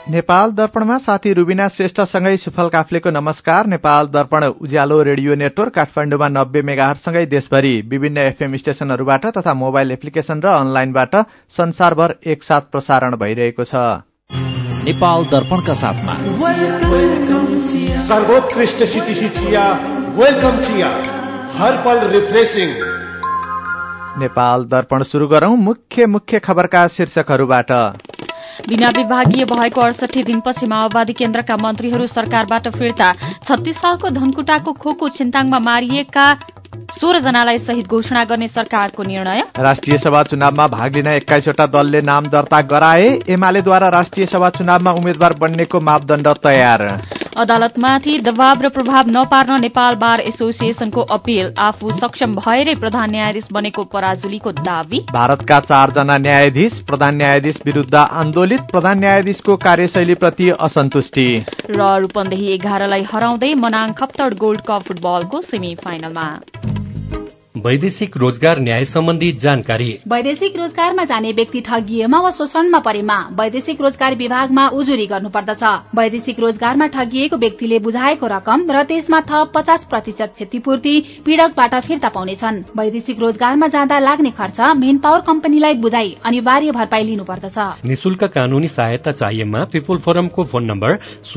नेपाल दर्पणमा साथी रुबिना श्रेष्ठसँगै सुफल काफ्लेको नमस्कार। नेपाल दर्पण उज्यालो रेडियो नेटवर्क काठमाडौँमा 90 मेगाहर्जसँगै देशभरि विभिन्न एफएम स्टेशनहरूबाट तथा मोबाइल एप्लिकेशन र अनलाइनबाट संसारभर एकसाथ प्रसारण भइरहेको छ। नेपाल दर्पणका साथमा सर्वोत्कृष्ट सिटिसी चिया, वेलकम चिया, हर पल रिफ्रेशिङ। नेपाल दर्पण सुरु गरौं मुख्य खबरका शीर्षकहरूबाट। बिना विभागीय भएको 68 दिनपछि माओवादी केन्द्रका मन्त्रीहरू सरकारबाट फिर्ता। 36 सालको धनकुटाको खोको छिन्ताङमा मारिएका 16 जनालाई शहीद घोषणा गर्ने सरकारको निर्णय। राष्ट्रिय सभा चुनावमा भाग लिन 21 वटा दलले नाम दर्ता गराए। एमालेद्वारा राष्ट्रिय सभा चुनावमा उम्मेद्वार बन्नेको मापदण्ड तयार। अदालतमाथि दबाव र प्रभाव नपार्न नेपाल बार एसोसिएसनको अपील। आफू सक्षम भएरै प्रधान न्यायाधीश बनेको पराजुलीको दावी। भारतका 4 जना न्यायाधीश प्रधान न्यायाधीश विरूद्ध आन्दोलित। प्रधान न्यायाधीशको कार्यशैलीप्रति असन्तुष्टि। र रूपन्देही 11लाई हराउँदै मनाङ खप्तड गोल्ड कप फुटबलको सेमी फाइनलमा। वैदेशिक रोजगार न्याय सम्बन्धी जानकारी। वैदेशिक रोजगारमा जाने व्यक्ति ठगिएमा वा शोषणमा परेमा वैदेशिक रोजगार विभागमा उजुरी गर्नुपर्दछ। वैदेशिक रोजगारमा ठगिएको व्यक्तिले बुझाएको रकम र त्यसमा थप 50% क्षतिपूर्ति पीड़कबाट फिर्ता पाउनेछन्। वैदेशिक रोजगारमा जाँदा लाग्ने खर्च मेन पावर कम्पनीलाई बुझाई अनिवार्य भरपाई लिनुपर्दछ। निशुल्क कानूनी सहायता चाहिएमा पिपुल फोरमको फोन नम्बर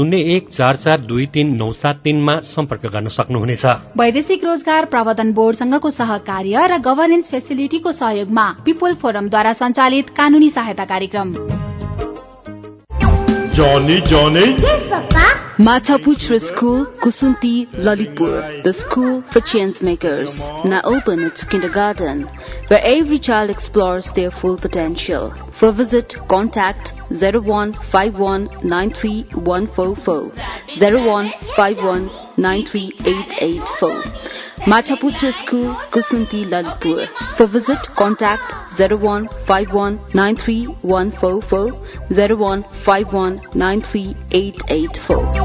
0144239973 मा सम्पर्क गर्न सक्नुहुनेछ। वैदेशिक रोजगार प्रवर्धन बोर्डसँगको सहकार्य र गभर्नेन्स फेसिलिटीको सहयोगमा पिपुल फोरमद्वारा सञ्चालित कानूनी सहायता कार्यक्रम। Johnny? Yes, Papa. Machaputra School, Kusunti, Lalitpur, the school for change makers. Now open its kindergarten, where every child explores their full potential. For visit, contact 0151931144, 0151938884. Machaputra School, Kusunti, Lalitpur. For visit, contact 0151931144, 0151938884.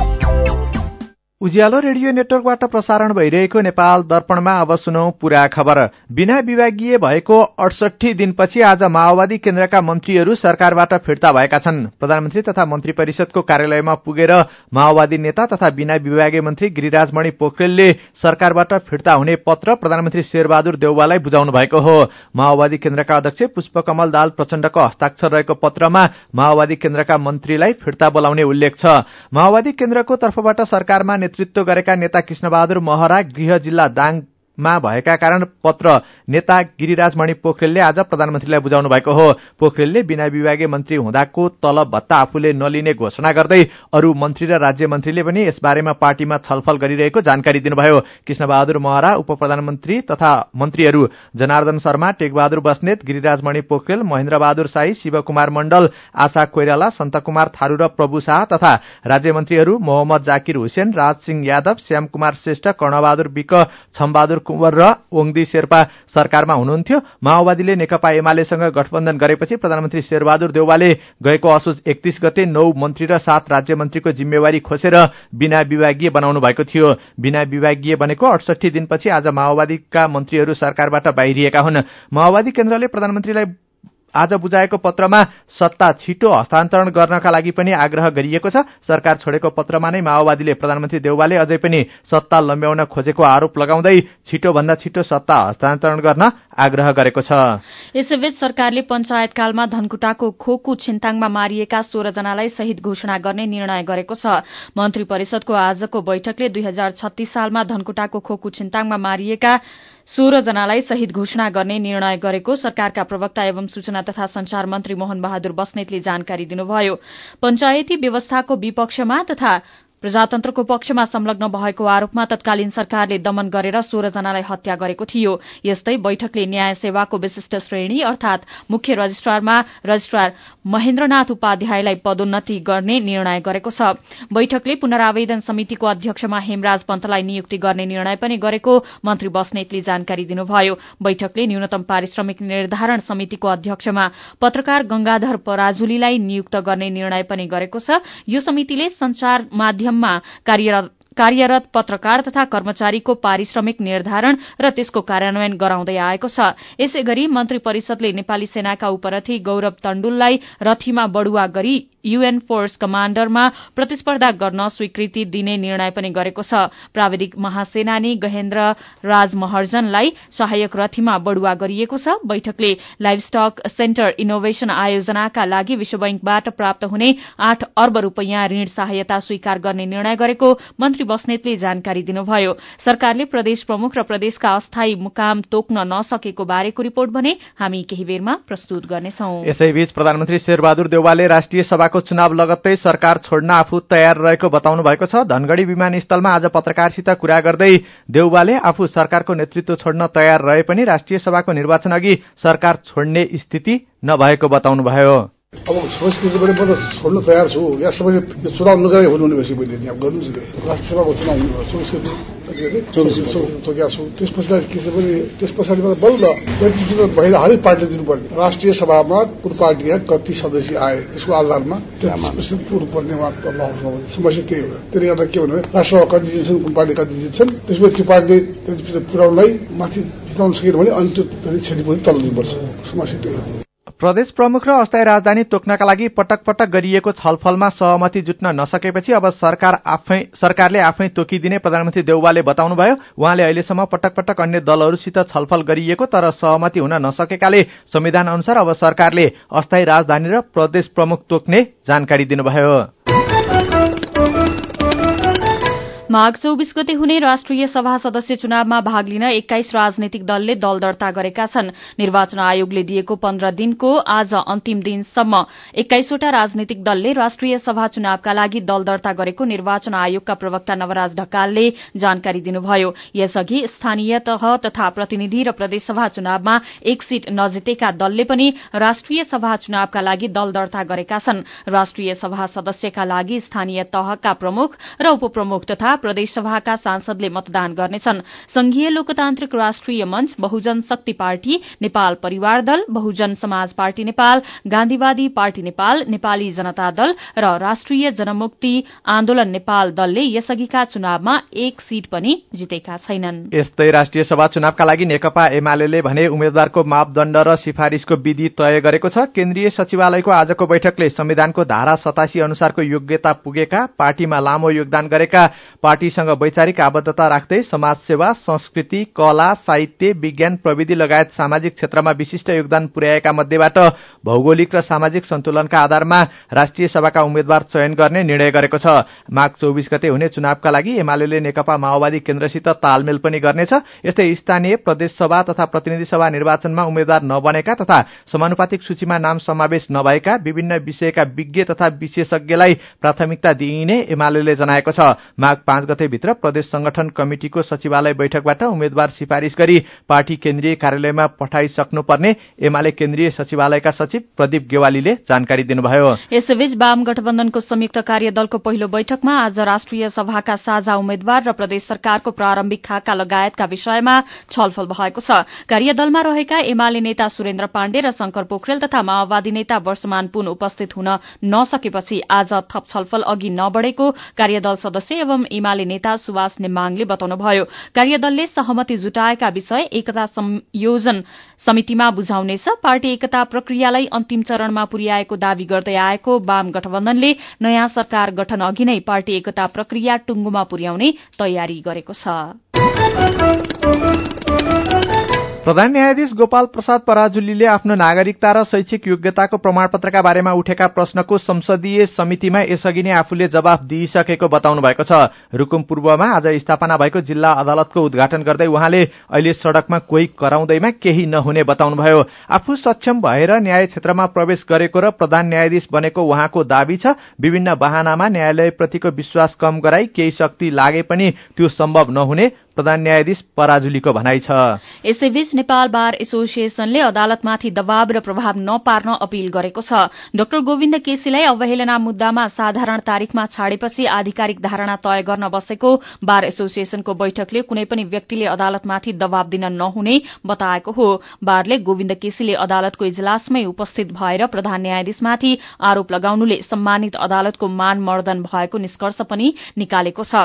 Ujyalo radio नेटवर्कबाट प्रसारण भइरहेको नेपाल दर्पणमा अब सुनौ पूरा खबर। बिना विभागीय भएको 68 दिनपछि आज माओवादी केन्द्रका मन्त्रीहरू सरकारबाट फिर्ता भएका छन्। प्रधानमन्त्री तथा मन्त्री परिषदको कार्यालयमा पुगेर माओवादी नेता तथा बिना विभागीय मन्त्री गिरिराजमणि पोखरेलले सरकारबाट फिर्ता हुने पत्र प्रधानमन्त्री शेरबहादुर देउवालाई बुझाउनु भएको हो। माओवादी केन्द्रका अध्यक्ष पुष्पकमल दाहाल प्रचण्डको हस्ताक्षर रहेको पत्रमा माओवादी केन्द्रका मन्त्रीलाई फिर्ता बोलाउने उल्लेख छ। माओवादी केन्द्रको तर्फबाट सरकारमा नेतृत्व गरेका नेता कृष्णबहादुर महरा गृह जिल्ला दाङमा भएका कारण पत्र नेता गिरिराजमणि पोखरेलले आज प्रधानमन्त्रीलाई बुझाउनु भएको हो। पोखरेलले बिना विभागीय मन्त्री हुँदाको तलब भत्ता आफूले नलिने घोषणा गर्दै अरू मन्त्री र राज्य मन्त्रीले पनि यसबारेमा पार्टीमा छलफल गरिरहेको जानकारी दिनुभयो। कृष्णबहादुर महरा, उपप्रधानमन्त्री तथा मन्त्रीहरू जनार्दन शर्मा, टेकबहादुर बस्नेत, गिरिराजमणि पोखरेल, महेन्द्रबहादुर शाही, शिवकुमार मण्डल, आशा कोइराला, सन्तकुमार थारू र प्रभु शाह तथा राज्य मन्त्रीहरू मोहम्मद जाकिर हुसेन, राजसिंह यादव, श्यामकुमार श्रेष्ठ, कर्णबहादुर विक, छमबहादुर कुँवर र ओङदी शेर्पा सरकारमा हुनुहुन्थ्यो। माओवादीले नेकपा एमालेसँग गठबन्धन गरेपछि प्रधानमन्त्री शेरबहादुर देउवाले गएको असोज 31 गते 9 मन्त्री र 7 राज्य मन्त्रीको जिम्मेवारी खोसेर बिना विभागीय बनाउनु भएको थियो। बिना विभागीय बनेको 68 दिनपछि आज माओवादीका मन्त्रीहरू सरकारबाट बाहिरिएका हुन्। माओवादी केन्द्रले प्रधानमन्त्रीलाई आज बुझाएको पत्रमा सत्ता छिटो हस्तान्तरण गर्नका लागि पनि आग्रह गरिएको छ। सरकार छोडेको पत्रमा नै माओवादीले प्रधानमन्त्री देउवाले अझै पनि सत्ता लम्ब्याउन खोजेको आरोप लगाउँदै छिटोभन्दा छिटो सत्ता हस्तान्तरण गर्न आग्रह गरेको छ। यसैबीच सरकारले पञ्चायतकालमा धनकुटाको खोकु छिन्ताङमा मारिएका 16 जनालाई शहीद घोषणा गर्ने निर्णय गरेको छ। मन्त्री परिषदको आजको बैठकले 2036 सालमा धनकुटाको खोकु छिन्ताङमा मारिएका 16 जनालाई शहीद घोषणा गर्ने निर्णय गरेको सरकारका प्रवक्ता एवं सूचना तथा संचार मन्त्री मोहन बहादुर बस्नेतले जानकारी दिनुभयो। पञ्चायती व्यवस्थाको विपक्षमा तथा प्रजातन्त्रको पक्षमा संलग्न भएको आरोपमा तत्कालीन सरकारले दमन गरेर 16 जनालाई हत्या गरेको थियो। यस्तै बैठकले न्याय सेवाको विशिष्ट श्रेणी अर्थात मुख्य रजिस्ट्रारमा रजिस्ट्रार महेन्द्रनाथ उपाध्यायलाई पदोन्नति गर्ने निर्णय गरेको छ। बैठकले पुनरावेदन समितिको अध्यक्षमा हेमराज पन्तलाई नियुक्ति गर्ने निर्णय पनि गरेको मन्त्री बस्नेतले जानकारी दिनुभयो। बैठकले न्यूनतम पारिश्रमिक निर्धारण समितिको अध्यक्षमा पत्रकार गंगाधर पराजुलीलाई नियुक्त गर्ने निर्णय पनि गरेको छ। यो समितिले संचार माध्यममा कार्यरत पत्रकार तथा कर्मचारीको पारिश्रमिक निर्धारण र त्यसको कार्यान्वयन गराउँदै आएको छ। यसैगरी मन्त्री परिषदले नेपाली सेनाका उपरथी गौरव तण्डुललाई रथीमा बढुवा गरी UN फोर्स कमाण्डरमा प्रतिस्पर्धा गर्न स्वीकृति दिने निर्णय पनि गरेको छ। प्राविधिक महासेनानी गहेन्द्र राज महर्जनलाई सहायक रथीमा बढुवा गरिएको छ। बैठकले लाइभस्टक सेन्टर इनोभेशन आयोजनाका लागि विश्व बैंकबाट प्राप्त हुने 8 अर्ब रूपैयाँ ऋण सहायता स्वीकार गर्ने निर्णय गरेको मन्त्री बस्नेतले जानकारी दिनुभयो। सरकारले प्रदेश प्रमुख र प्रदेशका अस्थायी मुकाम तोक्न नसकेको बारेको रिपोर्ट भने हामी केही बेरमा प्रस्तुत गर्नेछौं। यसैबीच प्रधानमन्त्री शेरबहादुर देउवाले राष्ट्रिय सभाको चुनाव लगत्तै सरकार छोड्न आफू तयार रहेको बताउनु भएको छ। धनगढ़ी विमानस्थलमा आज पत्रकारसित कुरा गर्दै देउवाले आफू सरकारको नेतृत्व छोड्न तयार रहे पनि राष्ट्रिय सभाको निर्वाचन अघि सरकार छोड्ने स्थिति नभएको बताउनुभयो। अब समस्या पनि म छोड्न तयार छु। या सबैले चुनाव नगरे हुनुहुने भएपछि मैले यहाँ गर्नुहोस् न। राष्ट्रिय सभाको चुनाव तोकेका छु। त्यस पछाडि बल्ल नेतृत्व भएर हरेक पार्टीले दिनुपर्ने। राष्ट्रिय सभामा कुन पार्टीका कति सदस्य आए त्यसको आधारमा पुर्नुपर्ने समस्या त्यही हो। त्यसले गर्दा के भन्नु राष्ट्रसभा कति जित्छन्, कुन पार्टी कति जित्छन्, त्यसपछि त्यो पार्टीले पुर्याउनलाई माथि जिताउन सकेन भने अनि त्यो क्षतिपूर्ति तल दिनुपर्छ। समस्या त्यही हो। प्रदेश प्रमुख र अस्थायी राजधानी तोक्नका लागि पटक पटक गरिएको छलफलमा सहमति जुट्न नसकेपछि अब सरकारले आफै तोकिदिने प्रधानमन्त्री देउवाले बताउनुभयो। उहाँले अहिलेसम्म पटक पटक अन्य दलहरूसित छलफल गरिएको तर सहमति हुन नसकेकाले संविधान अनुसार अब सरकारले अस्थायी राजधानी र प्रदेश प्रमुख तोक्ने जानकारी दिनुभयो। माघ 24 गते हुने राष्ट्रिय सभा सदस्य चुनावमा भाग लिन 21 राजनैतिक दलले दल दर्ता गरेका छन्। निर्वाचन आयोगले दिएको 15 दिनको आज अन्तिम दिनसम्म 21वटा राजनैतिक दलले राष्ट्रिय सभा चुनावका लागि दल दर्ता गरेको निर्वाचन आयोगका प्रवक्ता नवराज ढकालले जानकारी दिनुभयो। यसअघि स्थानीय तह तथा प्रतिनिधि र प्रदेशसभा चुनावमा एक सीट नजितेका दलले पनि राष्ट्रिय सभा चुनावका लागि दल दर्ता गरेका छन्। राष्ट्रिय सभा सदस्यका लागि स्थानीय तहका प्रमुख र उपप्रमुख तथा प्रदेशसभाका सांसदले मतदान गर्नेछन्। संघीय लोकतान्त्रिक राष्ट्रिय मञ्च, बहुजन शक्ति पार्टी, नेपाल परिवार दल, बहुजन समाज पार्टी नेपाल, गान्धीवादी पार्टी नेपाल, नेपाली जनता दल र राष्ट्रिय जनमुक्ति आन्दोलन नेपाल दलले यसअघिका चुनावमा एक सीट पनि जितेका छैनन्। यस्तै राष्ट्रिय सभा चुनावका लागि नेकपा एमाले भने उम्मेद्वारको मापदण्ड र सिफारिशको विधि तय गरेको छ। केन्द्रीय सचिवालयको आजको बैठकले संविधानको धारा 87 अनुसारको योग्यता पुगेका, पार्टीमा लामो योगदान गरेका, पार्टीसँग वैचारिक आबद्धता राख्दै समाजसेवा, संस्कृति, कला, साहित्य, विज्ञान, प्रविधि लगायत सामाजिक क्षेत्रमा विशिष्ट योगदान पुर्याएका मध्येबाट भौगोलिक र सामाजिक सन्तुलनका आधारमा राष्ट्रिय सभाका उम्मेद्वार चयन गर्ने निर्णय गरेको छ। माघ 24 गते हुने चुनावका लागि एमाले नेकपा माओवादी केन्द्रसित तालमेल पनि गर्नेछ। यस्तै स्थानीय, प्रदेश सभा तथा प्रतिनिधि सभा निर्वाचनमा उम्मेद्वार नबनेका तथा समानुपातिक सूचीमा नाम समावेश नभएका विभिन्न विषयका विज्ञ तथा विशेषज्ञलाई प्राथमिकता दिइने एमाले जनाएको छ। माघ 5 गतेभित्र प्रदेश संगठन कमिटिको सचिवालय बैठकबाट उम्मेद्वार सिफारिश गरी पार्टी केन्द्रीय कार्यालयमा पठाइसक्नुपर्ने एमाले केन्द्रीय सचिवालयका सचिव प्रदीप गेवालीले जानकारी दिनुभयो। यसैबीच वाम गठबन्धनको संयुक्त कार्यदलको पहिलो बैठकमा आज राष्ट्रिय सभाका साझा उम्मेद्वार र प्रदेश सरकारको प्रारम्भिक खाका लगायतका विषयमा छलफल भएको छ। कार्यदलमा रहेका एमाले नेता सुरेन्द्र पाण्डे र शंकर पोखरेल तथा माओवादी नेता वर्षमान पुन उपस्थित हुन नसकेपछि आज थप छलफल अघि नबढेको कार्यदल सदस्य एवं एमाले नेता सुभाष नेमाङले बताउनुभयो। कार्यदलले सहमति जुटाएका विषय एकता संयोजन समितिमा बुझाउनेछ। पार्टी एकता प्रक्रियालाई अन्तिम चरणमा पुर्याएको दावी गर्दै आएको वाम गठबन्धनले नयाँ सरकार गठन अघि नै पार्टी एकता प्रक्रिया टुंगोमा पुर्याउने तयारी गरेको छ। प्रधान न्यायाधीश गोपाल प्रसाद पराजुलीले आफ्नो नागरिकता र शैक्षिक योग्यताको प्रमाणपत्रका बारेमा उठेका प्रश्नको संसदीय समितिमा यसअघि नै आफूले जवाफ दिइसकेको बताउनु भएको छ। रुकुम पूर्वमा आज स्थापना भएको जिल्ला अदालतको उद्घाटन गर्दै उहाँले अहिले सड़कमा कोही कराउँदैमा केही नहुने बताउनुभयो। आफू सक्षम भएर न्याय क्षेत्रमा प्रवेश गरेको र प्रधान न्यायाधीश बनेको उहाँको दावी छ। विभिन्न बहानामा न्यायालयप्रतिको विश्वास कम गराई केही शक्ति लागे पनि त्यो सम्भव नहुने प्रधान न्यायाधीश पराजुलीको भनाइ छ। यसैबीच नेपाल बार एसोसिएसनले अदालतमाथि दबाव र प्रभाव नपार्न अपील गरेको छ। डाक्टर गोविन्द केसीलाई अवहेलना मुद्दामा साधारण तारिखमा छाडेपछि आधिकारिक धारणा तय गर्न बसेको बार एसोसिएसनको बैठकले कुनै पनि व्यक्तिले अदालतमाथि दबाव दिन नहुने बताएको हो। बारले गोविन्द केसीले अदालतको इजलासमै उपस्थित भएर प्रधान न्यायाधीशमाथि आरोप लगाउनुले सम्मानित अदालतको मानमर्दन भएको निष्कर्ष पनि निकालेको छ।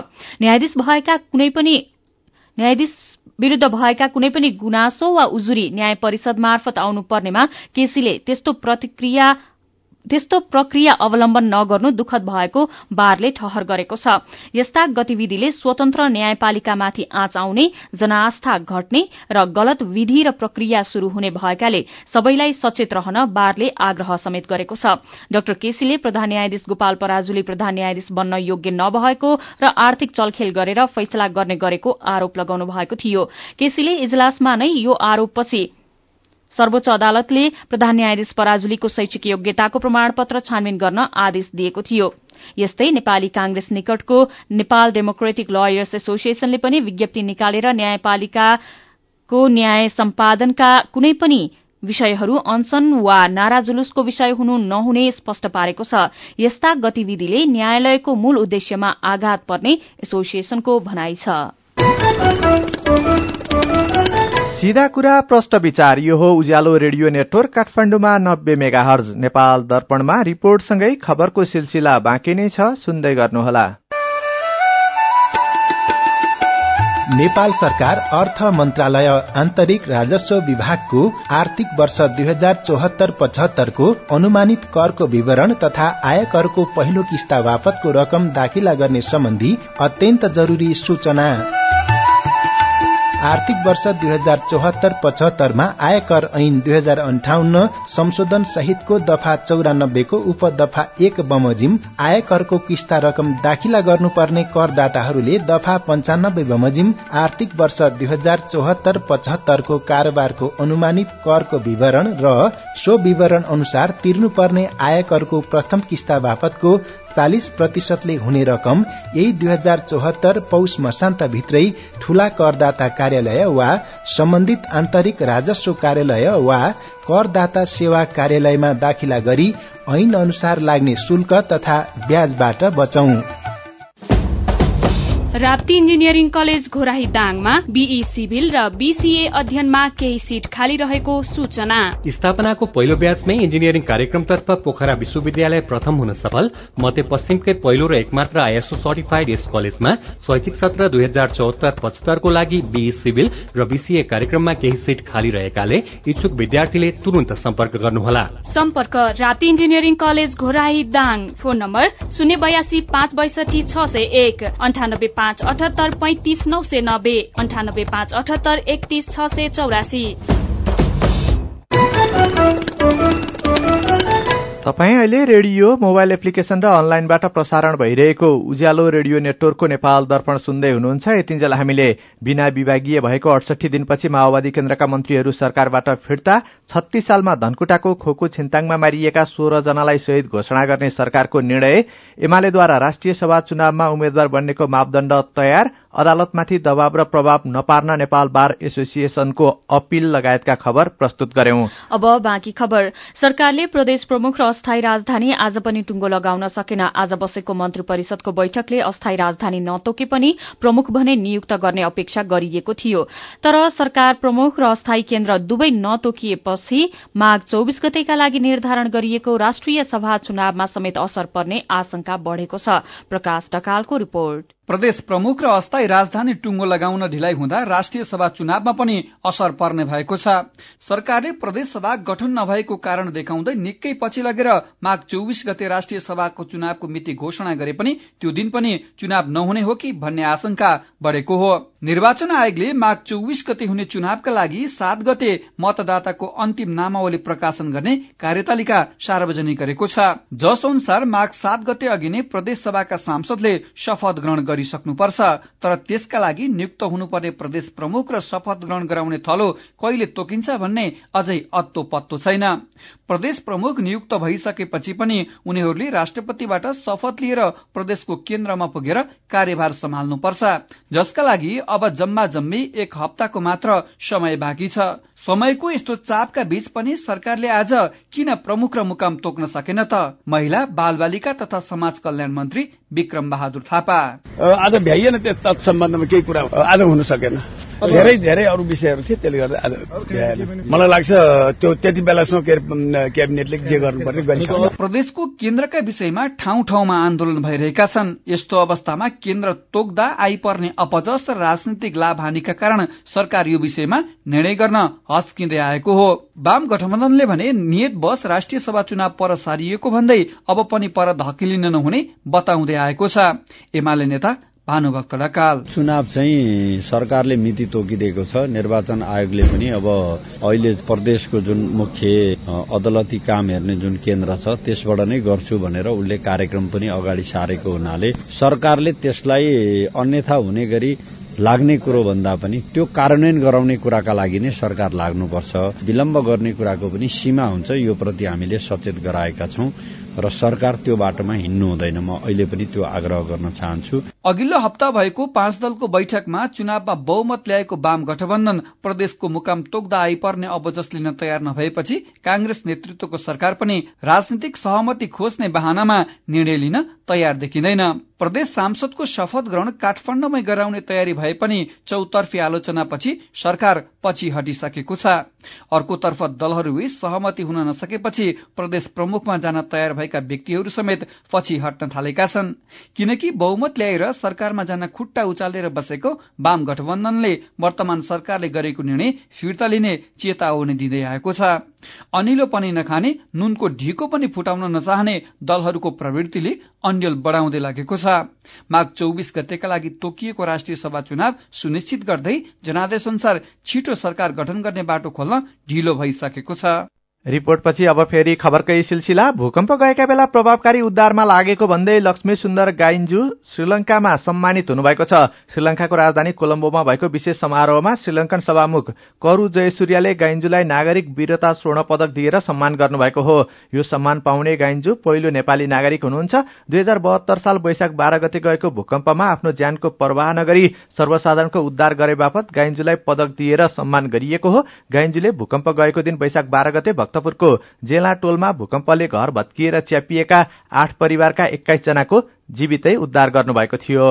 न्यायाधीश विरूद्ध भएका कुनै पनि गुनासो वा उजुरी न्याय परिषद मार्फत आउनुपर्नेमा केसीले त्यस्तो प्रक्रिया अवलम्बन नगर्नु दुःखद भएको बारले ठहर गरेको छ। यस्ता गतिविधिले स्वतन्त्र न्यायपालिकामाथि आँच आउने, जनआस्था घट्ने र गलत विधि र प्रक्रिया शुरू हुने भएकाले सबैलाई सचेत रहन बारले आग्रह समेत गरेको छ। डाक्टर केसीले प्रधान न्यायाधीश गोपाल पराजुली प्रधान न्यायाधीश बन्न योग्य नभएको र आर्थिक चलखेल गरेर फैसला गर्ने गरेको आरोप लगाउनु भएको थियो। केसीले इजलासमा नै यो आरोपपछि सर्वोच्च अदालतले प्रधान न्यायाधीश पराजुलीको शैक्षिक योग्यताको प्रमाणपत्र छानबिन गर्न आदेश दिएको थियो। यस्तै नेपाली कांग्रेस निकटको नेपाल डेमोक्रेटिक लयर्स एसोसिएसनले पनि विज्ञप्ति निकालेर न्यायपालिकाको न्याय सम्पादनका कुनै पनि विषयहरू अनसन वा नारा जुलुसको विषय हुनु नहुने स्पष्ट पारेको छ। यस्ता गतिविधिले न्यायालयको मूल उद्देश्यमा आघात पर्ने एसोसिएसनको भनाइ छ। सीधा कुरा प्रश्न विचार। यो हो उज्यालो रेडियो नेटवर्क काठमाडौँमा 90 मेगाहर्ज। नेपाल दर्पणमा रिपोर्टसँगै खबरको सिलसिला बाँकी नै छ, सुन्दै गर्नुहोला। नेपाल सरकार अर्थ मन्त्रालय आन्तरिक राजस्व विभागको आर्थिक वर्ष 2074-75 को अनुमानित करको विवरण तथा आयकरको पहिलो किस्ता बापतको रकम दाखिला गर्ने सम्बन्धी अत्यन्त जरूरी सूचना। आर्थिक वर्ष 2074-75 मा आयकर ऐन 2058 संशोधन सहितको दफा 94 को उपदफा 1 बमोजिम आयकरको किस्ता रकम दाखिला गर्नुपर्ने करदाताहरूले दफा 95 बमोजिम आर्थिक वर्ष 2074-75 को कारोबारको अनुमानित करको विवरण र सो विवरण अनुसार तिर्नुपर्ने आयकरको प्रथम किस्ता बापतको 40% हुने रकम यही 2074 पौष मसान्तभित्रै ठूला करदाता कार्यालय वा सम्बन्धित आन्तरिक राजस्व कार्यालय वा करदाता सेवा कार्यालयमा दाखिला गरी ऐन अनुसार लाग्ने शुल्क तथा ब्याजबाट बचौं। राप्ती इन्जिनियरिङ कलेज घोराही दाङमा बीई सिभिल र बीसीए अध्ययनमा केही सीट खाली रहेको सूचना। स्थापनाको पहिलो ब्याचमै इन्जिनियरिङ कार्यक्रमतर्फ पोखरा विश्वविद्यालय प्रथम हुन सफल। मध्यपश्चिमकै पहिलो र एकमात्र आईएसओ सर्टिफाइड यस कलेजमा शैक्षिक सत्र 2074-75 को लागि बीई सिभिल र बीसीए कार्यक्रममा केही सीट खाली रहेकाले इच्छुक विद्यार्थीले तुरुन्त सम्पर्क गर्नुहोला। सम्पर्क Rapti engineering college Ghorahi Dang. Phone number 082 562 601 98 578 35 990 98 578 31 684। तपाईँ अहिले रेडियो, मोबाइल एप्लिकेशन र अनलाइनबाट प्रसारण भइरहेको उज्यालो रेडियो नेटवर्कको नेपाल दर्पण सुन्दै हुनुहुन्छ। यतिन्जेल हामीले बिना विभागीय भएको 68 दिनपछि माओवादी केन्द्रका मन्त्रीहरू सरकारबाट फिर्ता, 36 सालमा धनकुटाको खोको छिन्ताङमा मारिएका 16 जनालाई शहीद घोषणा गर्ने सरकारको निर्णय, एमालेद्वारा राष्ट्रिय सभा चुनावमा उम्मेद्वार बन्नेको मापदण्ड तयार, अदालतमाथि दबाव र प्रभाव नपार्न नेपाल बार एसोसिएसनको अपील लगायतका खबर प्रस्तुत गर्यौं। अब बाँकी खबर। सरकारले प्रदेश प्रमुख र अस्थायी राजधानी आज पनि टुङ्गो लगाउन सकेन। आज बसेको मन्त्री परिषदको बैठकले अस्थायी राजधानी नतोके पनि प्रमुख भने नियुक्त गर्ने अपेक्षा गरिएको थियो। तर सरकार प्रमुख र अस्थायी केन्द्र दुवै नतोकिएपछि माघ 24 गतेका लागि निर्धारण गरिएको राष्ट्रिय सभा चुनावमा समेत असर पर्ने आशंका बढ़ेको छ। प्रकाश ढकालको रिपोर्ट। प्रदेश प्रमुख र अस्थायी राजधानी टुङ्गो लगाउन ढिलाइ हुँदा राष्ट्रिय सभा चुनावमा पनि असर पर्ने भएको छ। सरकारले प्रदेश सभा गठन नभएको कारण देखाउँदै निकै पछि लगेर माघ 24 गते राष्ट्रिय सभाको चुनावको मिति घोषणा गरे पनि त्यो दिन पनि चुनाव नहुने हो कि भन्ने आशंका बढ़ेको हो। निर्वाचन आयोगले माघ 24 गते हुने चुनावका लागि 7 गते मतदाताको अन्तिम नामावली प्रकाशन गर्ने कार्यतालिका सार्वजनिक गरेको छ। जस अनुसार माघ 7 गते अघि नै प्रदेश सभाका सांसदले शपथ ग्रहण गरिसक्नुपर्छ। तर त्यसका लागि नियुक्त हुनुपर्ने प्रदेश प्रमुख र शपथ ग्रहण गराउने थलो कहिले तोकिन्छ भन्ने अझै अत्तो पत्तो छैन। प्रदेश प्रमुख नियुक्त भइ भइसकेपछि पनि उनीहरूले राष्ट्रपतिबाट शपथ लिएर प्रदेशको केन्द्रमा पुगेर कार्यभार सम्हाल्नुपर्छ, जसका लागि अब जम्मा जम्मी 1 हप्ताको मात्र समय बाँकी छ। समयको यस्तो चापका बीच पनि सरकारले आज किन प्रमुख र मुकाम तोक्न सकेन त? महिला बालबालिका तथा समाज कल्याण मन्त्री विक्रम बहादुर थापा। आज भ्याइएन, त्यस तत्सम्बन्धमा केही कुरा आज हुन सकेन। धेरै अरू विषयहरू थिए, त्यसले गर्दा आज भ्याएन। मलाई लाग्छ त्यो त्यति बेलासम्म क्याबिनेटले जे गर्नुपर्ने गरिसक्यो। प्रदेशको केन्द्रका विषयमा ठाउँ ठाउँमा आन्दोलन भइरहेका छन्। यस्तो अवस्थामा केन्द्र तोक्दा आइपर्ने अपजस र राजनीतिक लाभ हानिका कारण सरकार यो विषयमा निर्णय गर्न हच्किँदै आएको हो। वाम गठबन्धनले भने नियत बस राष्ट्रिय सभा चुनाव पर सारिएको भन्दै अब पनि पर धकिलिन नहुने बताउँदै आएको छ। एमाले नेता भानुभक्त ढकाल, चुनाव चाहिँ सरकारले मिति तोकिदिएको छ। निर्वाचन आयोगले पनि अब अहिले प्रदेशको जुन मुख्य अदालती काम हेर्ने जुन केन्द्र छ त्यसबाट नै गर्छु भनेर उसले कार्यक्रम पनि अगाडि सारेको हुनाले सरकारले त्यसलाई अन्यथा हुने गरी लाग्ने कुरो भन्दा पनि त्यो कार्यान्वयन गराउने कुराका लागि नै सरकार लाग्नुपर्छ। विलम्ब गर्ने कुराको पनि सीमा हुन्छ, यो प्रति हामीले सचेत गराएका छौं र सरकार त्यो बाटोमा हिँड्नु हुँदैन। म अहिले पनि त्यो आग्रह गर्न चाहन्छु। अघिल्लो हप्ता भएको 5 दलको बैठकमा चुनावमा बहुमत ल्याएको वाम गठबन्धन प्रदेशको मुकाम तोक्दा आइपर्ने अबजस लिन तयार नभएपछि कांग्रेस नेतृत्वको सरकार पनि राजनीतिक सहमति खोज्ने बहानामा निर्णय लिन तयार देखिँदैन। प्रदेश सांसदको शपथ ग्रहण काठमाडौँमै गराउने तयारी भए पनि चौतर्फी आलोचनापछि सरकार पछि हटिसकेको छ। अर्कोतर्फ दलहरूबीच सहमति हुन नसकेपछि प्रदेश प्रमुखमा जान तयार भएका व्यक्तिहरू समेत पछि हट्न थालेका छन्, किनकि बहुमत ल्याएर सरकारमा जान खुट्टा उचालेर बसेको वाम गठबन्धनले वर्तमान सरकारले गरेको निर्णय फिर्ता लिने चेतावनी दिँदै आएको छ। अनिलो पनि नखाने, नुनको ढिको पनि फुटाउन नचाहने दलहरूको प्रवृत्तिले अन्यल बढाउँदै लागेको छ। माघ 24 गतेका लागि तोकिएको राष्ट्रिय सभा चुनाव सुनिश्चित गर्दै जनादेश अनुसार छिटो सरकार गठन गर्ने बाटो खोल्न ढिलो भइसकेको छ। रिपोर्टपछि अब फेरि खबरकै सिलसिला। भूकम्प गएका बेला प्रभावकारी उद्धारमा लागेको भन्दै लक्ष्मी सुन्दर गाइन्जु श्रीलंकामा सम्मानित हुनुभएको छ। श्रीलंकाको राजधानी कोलम्बोमा भएको विशेष समारोहमा श्रीलंकन सभामुख करू जयसूर्यले गाइन्जुलाई नागरिक वीरता स्वर्ण पदक दिएर सम्मान गर्नुभएको हो। यो सम्मान पाउने गाइन्जु पहिलो नेपाली नागरिक हुनुहुन्छ। 2072 साल वैशाख 12 गते गएको भूकम्पमा आफ्नो ज्यानको परवाह नगरी सर्वसाधारणको उद्धार गरे बापत गाइन्जुलाई पदक दिएर सम्मान गरिएको हो। गाइन्जुले भूकम्प गएको दिन वैशाख 12 गते भक्तपुरको जेला टोलमा भूकम्पले घर भत्किएर च्यापिएका 8 परिवारका 21 जनाको जीवितै उद्धार गर्नुभएको थियो।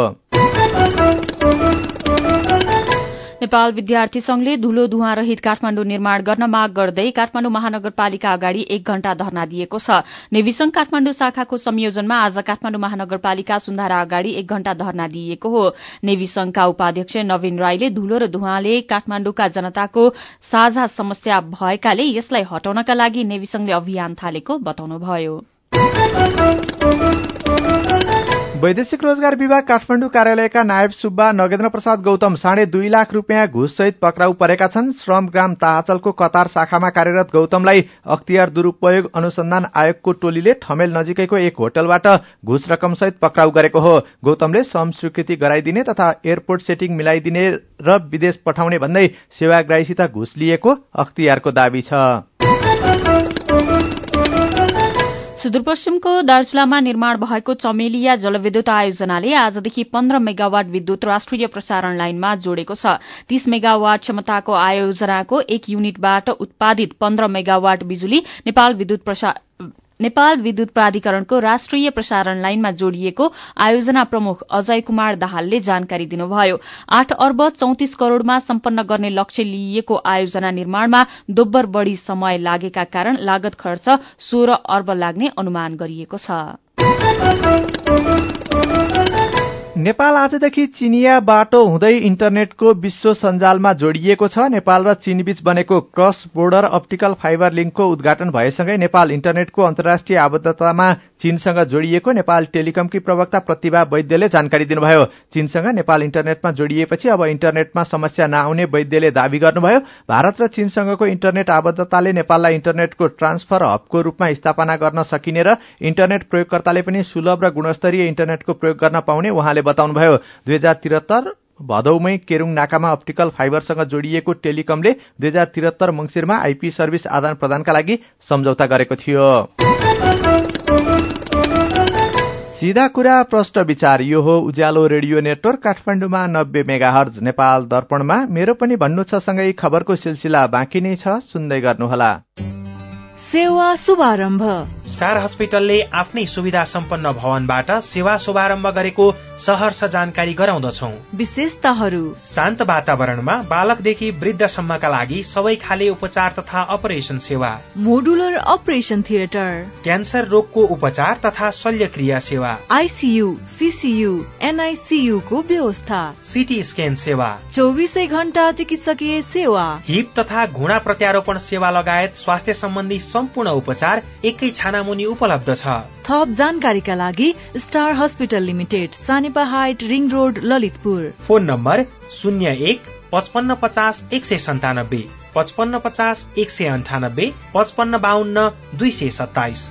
नेपाल विद्यार्थी संघले धुलो धुवाँ रहित काठमाडौँ निर्माण गर्न माग गर्दै काठमाडौँ महानगरपालिका अगाडि 1 घण्टा धरना दिएको छ। नेविसंघ काठमाडौँ शाखाको संयोजनमा आज काठमाडौँ महानगरपालिका सुन्धारा अगाडि 1 घण्टा धरना दिएको हो। नेविसंघका उपाध्यक्ष नवीन राईले धुलो र धुवाँले काठमाडौँका जनताको साझा समस्या भएकाले यसलाई हटाउनका लागि नेविसंघले अभियान थालेको बताउनुभयो। वैदेशिक रोजगार विभाग काठमाडौँ कार्यालयका नायब सुब्बा नगेन्द्र प्रसाद गौतम 2.5 लाख रुपियाँ घुससहित पक्राउ परेका छन्। श्रमग्राम ताहाचलको कतार शाखामा कार्यरत गौतमलाई अख्तियार दुरूपयोग अनुसन्धान आयोगको टोलीले ठमेल नजिकैको एक होटलबाट घुस रकमसहित पक्राउ गरेको हो। गौतमले श्रम स्वीकृति गराइदिने तथा एयरपोर्ट सेटिङ मिलाइदिने र विदेश पठाउने भन्दै सेवाग्राहीसित घुस लिएको अख्तियारको दावी छ। सुदूरपश्चिमको दार्चुलामा निर्माण भएको चमेलिया जलविद्युत आयोजनाले आजदेखि 15 मेगावाट विद्युत राष्ट्रिय प्रसारण लाइनमा जोडेको छ। 30 मेगावाट क्षमताको आयोजनाको एक युनिटबाट उत्पादित 15 मेगावाट बिजुली नेपाल विद्युत प्राधिकरणको राष्ट्रिय प्रसारण लाइनमा जोडिएको आयोजना प्रमुख अजय कुमार दाहालले जानकारी दिनुभयो। 8 अर्ब 34 करोड़मा सम्पन्न गर्ने लक्ष्य लिइएको आयोजना निर्माणमा दोब्बर बढ़ी समय लागेका कारण लागत खर्च 16 अर्ब लाग्ने अनुमान गरिएको छ। नेपाल आजदेखि चिनिया बाटो हुँदै इन्टरनेटको विश्व सञ्जालमा जोडिएको छ। नेपाल र चीनबीच बनेको क्रस बोर्डर अप्टिकल फाइबर लिंकको उद्घाटन भएसँगै नेपाल इन्टरनेटको अन्तर्राष्ट्रिय आबद्धतामा चीनसँग जोडिएको नेपाल टेलिकमकी प्रवक्ता प्रतिभा वैद्यले जानकारी दिनुभयो। चीनसँग नेपाल इन्टरनेटमा जोडिएपछि अब इन्टरनेटमा समस्या नआउने वैद्यले दावी गर्नुभयो। भारत र चीनसँगको इन्टरनेट आबद्धताले नेपाललाई इन्टरनेटको ट्रान्सफर हबको रूपमा स्थापना गर्न सकिने र इन्टरनेट प्रयोगकर्ताले पनि सुलभ र गुणस्तरीय इन्टरनेटको प्रयोग गर्न पाउने उहाँले बताउनुभयो। 2073 भदौमै केरुङ नाकामा अप्टिकल फाइबरसँग जोडिएको टेलिकमले 2073 मंसिरमा आईपी सर्भिस आदान प्रदानका लागि सम्झौता गरेको थियो। सीधा कुरा प्रष्ट विचार। यो हो उज्यालो रेडियो नेटवर्क काठमाडौँमा 90 मेगाहर्ज। नेपाल दर्पणमा मेरो पनि भन्नु छ सँगै खबरको सिलसिला बाँकी नै छ, सुन्दै गर्नुहोला। सेवा शुभारम्भ। स्टार हस्पिटलले आफ्नै सुविधा सम्पन्न भवनबाट सेवा शुभारम्भ गरेको सहर्ष जानकारी गराउँदछौं। विशेषताहरू: शान्त वातावरणमा बालकदेखि वृद्धसम्मका लागि सबै खाले उपचार तथा अपरेसन सेवा, मोडुलर अपरेसन थिएटर, क्यान्सर रोगको उपचार तथा शल्यक्रिया सेवा, आईसीयू, सीसीयू, एनआईसीयू को व्यवस्था, सीटी स्क्यान सेवा, 24 घण्टा चिकित्सकीय सेवा, हिप तथा घुँडा प्रत्यारोपण सेवा लगायत स्वास्थ्य सम्बन्धी सम्पूर्ण उपचार एकै छानामुनि उपलब्ध छ। थप जानकारीका लागि star hospital limited, Sanepa height, ring road, Lalitpur. Phone number 01 55 50 197, 55 50 198, 55 52 227।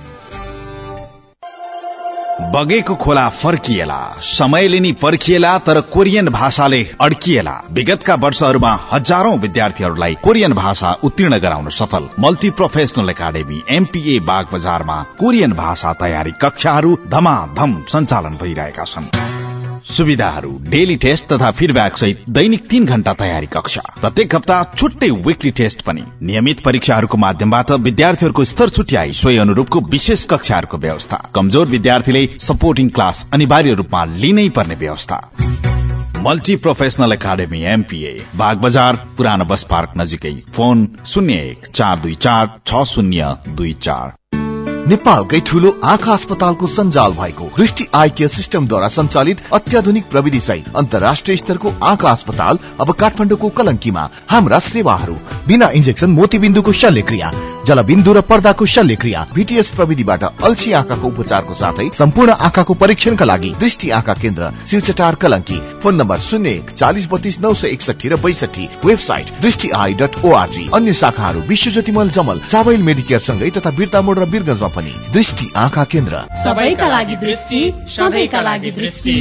बगेको खोला फर्किएला, समयले नि पर्खिएला, तर कोरियन भाषाले अड्किएला। विगतका वर्षहरूमा हजारौं विद्यार्थीहरूलाई कोरियन भाषा उत्तीर्ण गराउन सफल multi professional academy MPA Bag बजारमा कोरियन भाषा तयारी कक्षाहरू धमाधम सञ्चालन भइरहेका छन्। सुविधाहरू: डेली टेस्ट तथा फिडब्याक सहित दैनिक 3 घण्टा तयारी कक्षा, प्रत्येक हप्ता छुट्टै विकली टेस्ट पनि। नियमित परीक्षाहरूको माध्यमबाट विद्यार्थीहरूको स्तर छुट्याई सोही अनुरूपको विशेष कक्षाहरूको व्यवस्था। कमजोर विद्यार्थीले सपोर्टिङ क्लास अनिवार्य रूपमा लिनै पर्ने व्यवस्था। Multi professional academy MPA Bag Bazar, पुरानो बस पार्क नजिकै। फोन 01 424 6024। नेपालकै ठूलो आँखा अस्पतालको सञ्जाल भएको दृष्टि आई केयर सिस्टमद्वारा सञ्चालित अत्याधुनिक प्रविधि सहित अन्तर्राष्ट्रिय स्तरको आँखा अस्पताल अब काठमाडौँको कलंकीमा। हाम्रा सेवाहरू: बिना इन्जेक्सन मोतीबिन्दुको शल्यक्रिया, जलबिन्दु र पर्दाको शल्यक्रिया, भीटीएस प्रविधिबाट अल्छी आँखाको उपचारको साथै सम्पूर्ण आँखाको परीक्षणका लागि दृष्टि आँखा केन्द्र, सिलचटार, कलंकी। फोन नम्बर 01 40 32 961 र 62। वेबसाइट दृष्टिआई.org। अन्य शाखाहरू विश्वज्योतिमल, जमल, चाबैल मेडिकेयर सँगै तथा बिर्तामोड र बिरगंजमा पनि। दृष्टि आँखा केन्द्र, सबैका लागि दृष्टि, सधैँका लागि दृष्टि।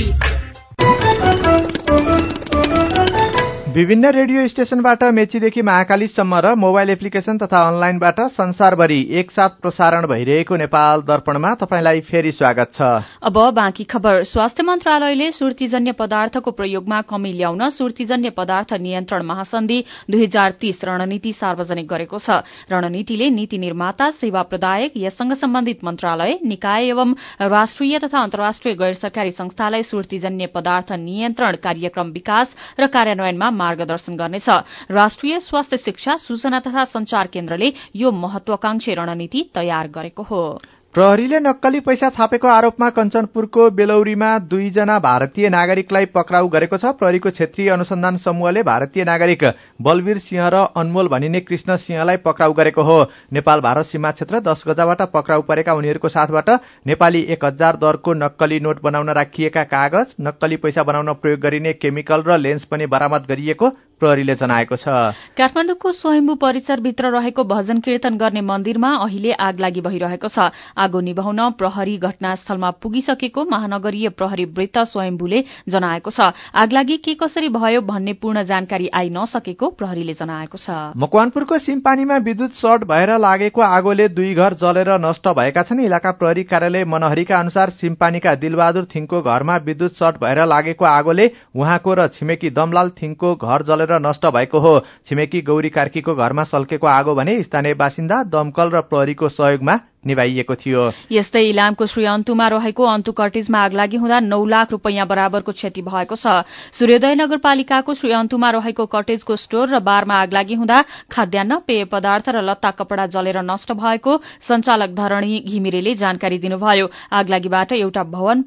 विभिन्न रेडियो स्टेशनबाट मेचीदेखि महाकालीसम्म र मोबाइल एप्लिकेशन तथा अनलाइनबाट संसारभरि एकसाथ प्रसारण भइरहेको नेपाल दर्पणमा तपाईंलाई फेरि स्वागत छ। अब बाँकी खबर। स्वास्थ्य मन्त्रालयले सुर्तीजन्य पदार्थको प्रयोगमा कमी ल्याउन सुर्तीजन्य पदार्थ नियन्त्रण महासन्धि 2030 रणनीति सार्वजनिक गरेको छ। रणनीतिले नीति निर्माता, सेवा प्रदायक, यससँग सम्बन्धित मन्त्रालय, निकाय एवं राष्ट्रिय तथा अन्तर्राष्ट्रिय गैर सरकारी संस्थालाई सुर्तीजन्य पदार्थ नियन्त्रण कार्यक्रम विकास र कार्यान्वयनमा मार्गदर्शन गर्नेछ। राष्ट्रिय स्वास्थ्य शिक्षा, सूचना तथा संचार केन्द्रले यो महत्वाकांक्षी रणनीति तयार गरेको हो। प्रहरीले नक्कली पैसा छापेको आरोपमा कञ्चनपुरको बेलौरीमा 2 जना भारतीय नागरिकलाई पक्राउ गरेको छ। प्रहरीको क्षेत्रीय अनुसन्धान समूहले भारतीय नागरिक बलवीर सिंह र अनमोल भनिने कृष्ण सिंहलाई पक्राउ गरेको हो। नेपाल भारत सीमा क्षेत्र 10 गजाबाट पक्राउ परेका उनीहरूको साथबाट नेपाली 1000 दरको नक्कली नोट बनाउन राखिएका कागज, नक्कली पैसा बनाउन प्रयोग गरिने केमिकल र लेन्स पनि बरामद गरिएको प्रहरीले जनाएको छ। काठमाडौँको स्वयम्भू परिसरभित्र रहेको भजन कीर्तन गर्ने मन्दिरमा अहिले आगलागी भइरहेको छ। आगो निभाउन प्रहरी घटनास्थलमा पुगिसकेको महानगरीय प्रहरी वृत्त स्वयम्भूले जनाएको छ। आगलागी के कसरी भयो भन्ने पूर्ण जानकारी आइ नसकेको प्रहरीले जनाएको छ। मकवानपुरको सिमपानीमा विद्युत सर्ट भएर लागेको आगोले 2 घर जलेर नष्ट भएका छन्। इलाका प्रहरी कार्यालय मनहरीका अनुसार सिमपानीका दिलबहादुर थिङको घरमा विद्युत सर्ट भएर लागेको आगोले उहाँको र छिमेकी दमलाल थिङको घर जलेर नष्ट भएको हो। छिमेकी गौरी कार्कीको घरमा सल्केको आगो भने स्थानीय बासिन्दा, दमकल र प्रहरीको सहयोगमा निभाइएको थियो। यस्तै इलामको श्री अन्तुमा रहेको अन्तु कर्टेजमा आगलागी हुँदा 9 लाख रुपैयाँ बराबरको क्षति भएको छ। सूर्योदय नगरपालिकाको श्री अन्तुमा रहेको कर्टेजको स्टोर र बारमा आगलागी हुँदा खाद्यान्न, पेय पदार्थ र लत्ता कपडा जलेर नष्ट भएको सञ्चालक धरणी घिमिरेले जानकारी दिनुभयो। आगलागीबाट एउटा भवन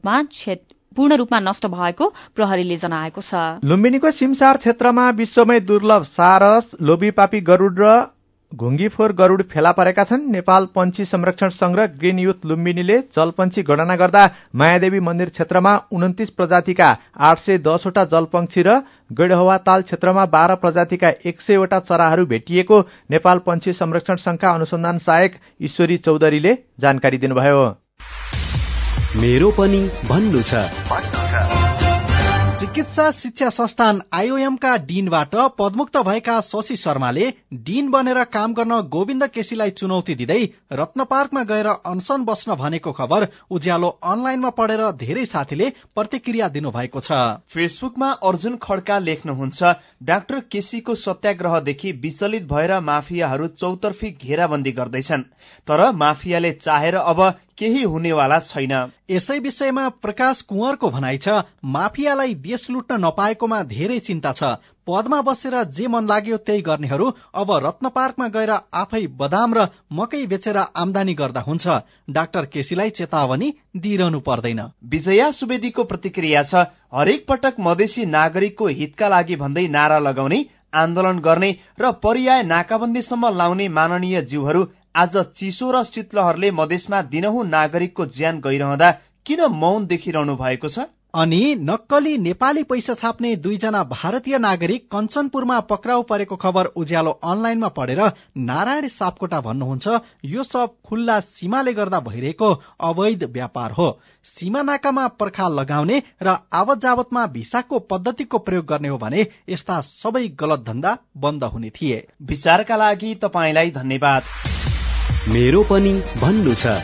पूर्ण रूपमा नष्ट भएको प्रहरीले जनाएको छ। लुम्बिनीको सिमसार क्षेत्रमा विश्वमै दुर्लभ सारस, लोभीपापी गरुड र घुङ्गीफोर गरुड फेला परेका छन्। नेपाल पन्छी संरक्षण संघ र ग्रीन युथ लुम्बिनीले जलपन्छी गणना गर्दा मायादेवी मन्दिर क्षेत्रमा 29 प्रजातिका 810 वटा जलपक्षी र गैडहवा ताल क्षेत्रमा 12 प्रजातिका 100 वटा चराहरू भेटिएको नेपाल पन्छी संरक्षण संघका अनुसन्धान सहायक ईश्वरी चौधरीले जानकारी दिनुभयो। मेरो पनि भन्नु छ। चिकित्सा शिक्षा संस्थान IOM का डिनबाट पदमुक्त भएका शशि शर्माले डिन बनेर काम गर्न गोविन्द केसीलाई चुनौती दिँदै रत्न पार्कमा गएर अनसन बस्न भनेको खबर उज्यालो अनलाइनमा पढेर धेरै साथीले प्रतिक्रिया दिनुभएको छ। फेसबुकमा अर्जुन खड्का लेख्नुहुन्छ, डाक्टर केसीको सत्याग्रहदेखि विचलित भएर माफियाहरू चौतर्फी घेराबन्दी गर्दैछन्, तर माफियाले चाहेर अब केही हुनेवाला छैन। यसै विषयमा प्रकाश कुँवरको भनाइ छ, माफियालाई देश लुट्न नपाएकोमा धेरै चिन्ता छ। पदमा बसेर जे मन लाग्यो त्यही गर्नेहरू अब रत्न पार्कमा गएर आफै बदाम र मकै बेचेर आम्दानी गर्दा हुन्छ। डाक्टर केसीलाई चेतावनी दिइरहनु पर्दैन। विजया सुवेदीको प्रतिक्रिया छ, हरेक पटक मधेसी नागरिकको हितका लागि भन्दै नारा लगाउने, आन्दोलन गर्ने र पर्याय नाकाबन्दीसम्म लाउने माननीय ज्यूहरू आज चिसो र शीतलहरले मधेसमा दिनहुँ नागरिकको ज्यान गइरहँदा किन मौन देखिरहनु भएको छ? अनि नक्कली नेपाली पैसा छाप्ने 2 जना भारतीय नागरिक कञ्चनपुरमा पक्राउ परेको खबर उज्यालो अनलाइनमा पढेर नारायण सापकोटा भन्नुहुन्छ, यो सब खुल्ला सीमाले गर्दा भइरहेको अवैध व्यापार हो। सीमा नाकामा पर्खा लगाउने र आवत जावतमा भिसाको पद्धतिको प्रयोग गर्ने हो भने यस्ता सबै गलत धन्दा बन्द हुने थिए। विचारका लागि तपाईलाई धन्यवाद। मेरो पनि भन्नु छ।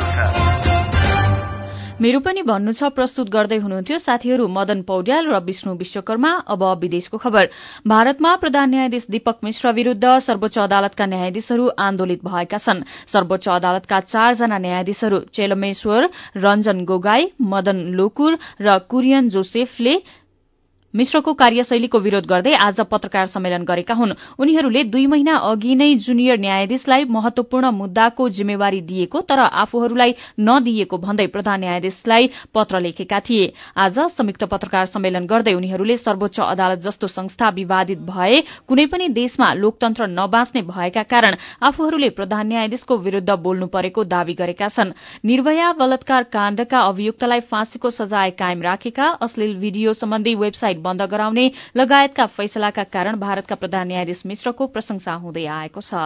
मेरो पनि भन्नु छ प्रस्तुत गर्दै हुनुहुन्थ्यो साथीहरू मदन पौड्याल र विष्णु विश्वकर्मा। अब विदेशको खबर। भारतमा प्रधान न्यायाधीश दीपक मिश्र विरूद्ध सर्वोच्च अदालतका न्यायाधीशहरू आन्दोलित भएका छन्। सर्वोच्च अदालतका 4 जना न्यायाधीशहरू चेलमेश्वर, रञ्जन गोगाई, मदन लोकुर र कुरियन जोसेफले मिश्रको कार्यशैलीको विरोध गर्दै आज पत्रकार सम्मेलन गरेका हुन्। उनीहरूले 2 महिना अघि नै जुनियर न्यायाधीशलाई महत्वपूर्ण मुद्दाको जिम्मेवारी दिएको तर आफूहरूलाई नदिएको भन्दै प्रधान न्यायाधीशलाई पत्र लेखेका थिए। आज संयुक्त पत्रकार सम्मेलन गर्दै उनीहरूले सर्वोच्च अदालत जस्तो संस्था विवादित भए कुनै पनि देशमा लोकतन्त्र नबाँच्ने भएका कारण आफूहरूले प्रधान न्यायाधीशको विरूद्ध बोल्नु परेको दावी गरेका छन्। निर्भया बलात्कार काण्डका अभियुक्तलाई फाँसीको सजाय कायम राखेका, अश्लील भिडियो सम्बन्धी वेबसाइट बन्द गराउने लगायतका फैसलाका कारण भारतका प्रधान न्यायाधीश मिश्रको प्रशंसा हुँदै आएको छ।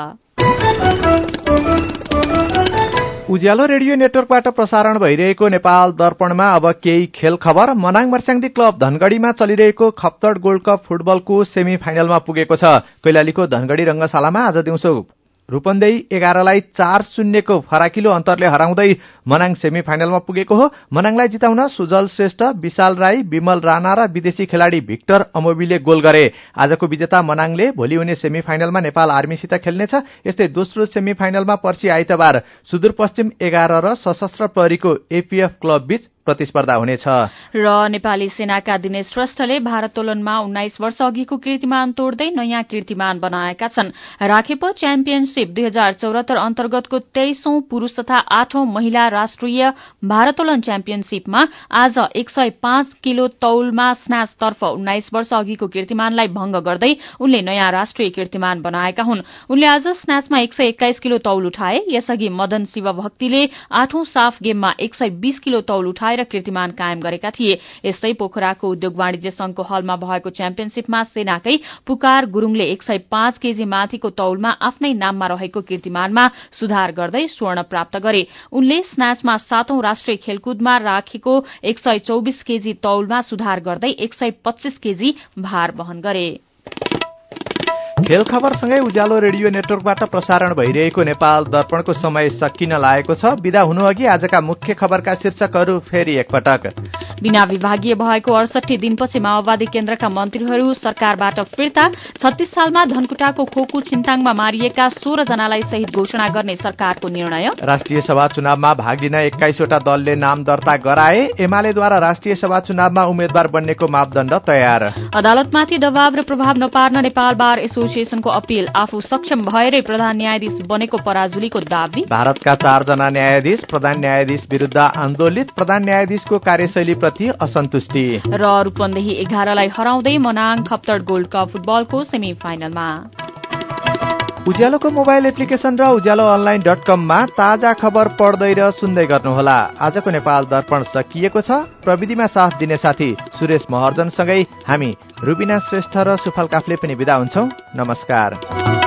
उज्यालो रेडियो नेटवर्कबाट प्रसारण भइरहेको नेपाल दर्पणमा अब केही खेल खबर। मनाङ मर्स्याङ्दी क्लब धनगढ़ीमा चलिरहेको खप्तड गोल्ड कप फुटबलको सेमी फाइनलमा पुगेको छ। कैलालीको धनगढ़ी रंगशालामा आज दिउँसो रूपन्देही 11लाई 4-0 को फराकिलो अन्तरले हराउँदै मनाङ सेमी फाइनलमा पुगेको हो। मनाङलाई जिताउन सुजल श्रेष्ठ, विशाल राई, विमल राणा र विदेशी खेलाड़ी भिक्टर अमोबीले गोल गरे। आजको विजेता मनाङले भोलि हुने सेमी फाइनलमा नेपाल आर्मीसित खेल्नेछ। यस्तै दोस्रो सेमी फाइनलमा पर्सि आइतबार सुदूरपश्चिम 11 र सशस्त्र प्रहरीको APF क्लब बीच प्रतिस्पर्धा हुनेछ। र नेपाली सेनाका दिनेश श्रेष्ठले भारोत्तोलनमा 19 वर्ष अघिको कीर्तिमान तोड्दै नयाँ कीर्तिमान बनाएका छन्। राखेपो च्याम्पियनशिप 2074 अन्तर्गतको 23औं पुरूष तथा 8औं महिला राष्ट्रिय भारोत्तोलन च्याम्पियनशिपमा आज 105 किलो तौलमा स्न्याचतर्फ 19 वर्ष अघिको कीर्तिमानलाई भंग गर्दै उनले नयाँ राष्ट्रिय कीर्तिमान बनाएका हुन्। उनले आज स्न्याचमा 121 किलो तौल उठाए। यसअघि मदन शिवभक्तिले 8औं साफ गेममा 120 किलो तौल उठाए र कीर्तिमान कायम गरेका थिए। यस्तै पोखराको उद्योग वाणिज्य संघको हलमा भएको च्याम्पियनशिपमा सेनाकै पुकार गुरूङले 105 केजी माथिको तौलमा आफ्नै नाममा रहेको कीर्तिमानमा सुधार गर्दै स्वर्ण प्राप्त गरे। उनले स्न्याचमा 7औं राष्ट्रिय खेलकुदमा राखेको 124 केजी तौलमा सुधार गर्दै 125 केजी भार वहन गरे। खेल खबरसँगै उज्यालो रेडियो नेटवर्कबाट प्रसारण भइरहेको नेपाल दर्पणको समय सकिन लागेको छ। बिदा हुनु अघि आजका मुख्य खबरका शीर्षकहरू फेरि एकपटक। बिना विभागीय भएको 68 दिनपछि माओवादी केन्द्रका मन्त्रीहरू सरकारबाट फिर्ता। 36 सालमा धनकुटाको खोकु छिन्ताङमा मारिएका 16 जनालाई शहीद घोषणा गर्ने सरकारको निर्णय। राष्ट्रिय सभा चुनावमा भाग लिन 21 वटा दलले नाम दर्ता गराए। एमालेद्वारा राष्ट्रिय सभा चुनावमा उम्मेद्वार बन्नेको मापदण्ड तयार। अदालतमाथि दबाव र प्रभाव नपार्न नेपाल बार एसोसिएसनको अपील। आफू सक्षम भएरै प्रधान न्यायाधीश बनेको पराजुलीको दावी। भारतका 4 जना न्यायाधीश प्रधान न्यायाधीश विरूद्ध आन्दोलित। प्रधान न्यायाधीशको कार्यशैलीप्रति असन्तुष्टि। र रूपन्देही 11लाई हराउँदै मनाङ खप्तड गोल्ड कप फुटबलको सेमी फाइनलमा। उज्यालोको मोबाइल एप्लिकेशन र उज्यालो online.com मा ताजा खबर पढ्दै र सुन्दै गर्नुहोला। आजको नेपाल दर्पण सकिएको छ। प्रविधिमा साथ दिने साथी सुरेश महर्जनसँगै हामी रुबिना श्रेष्ठ र सुफल काफले पनि बिदा हुन्छौं। नमस्कार।